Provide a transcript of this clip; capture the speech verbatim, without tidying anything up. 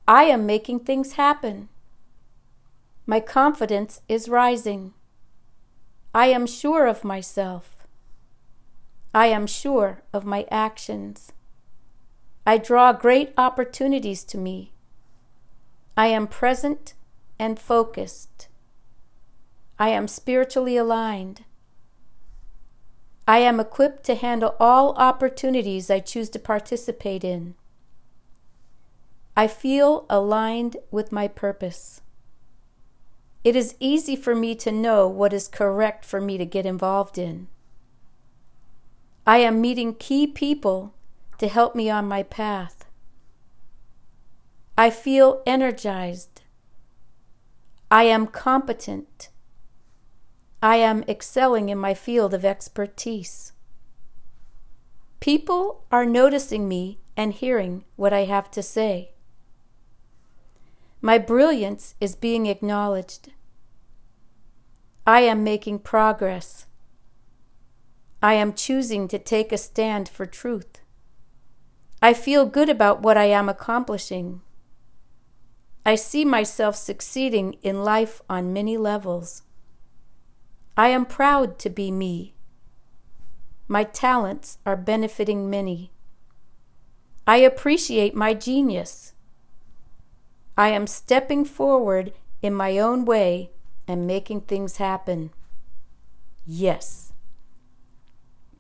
I am making things happen. My confidence is rising. I am sure of myself. I am sure of my actions. I draw great opportunities to me. I am present and focused. I am spiritually aligned. I am equipped to handle all opportunities I choose to participate in. I feel aligned with my purpose. It is easy for me to know what is correct for me to get involved in. I am meeting key people to help me on my path. I feel energized. I am competent. I am excelling in my field of expertise. People are noticing me and hearing what I have to say. My brilliance is being acknowledged. I am making progress. I am choosing to take a stand for truth. I feel good about what I am accomplishing. I see myself succeeding in life on many levels. I am proud to be me. My talents are benefiting many. I appreciate my genius. I am stepping forward in my own way and making things happen. Yes.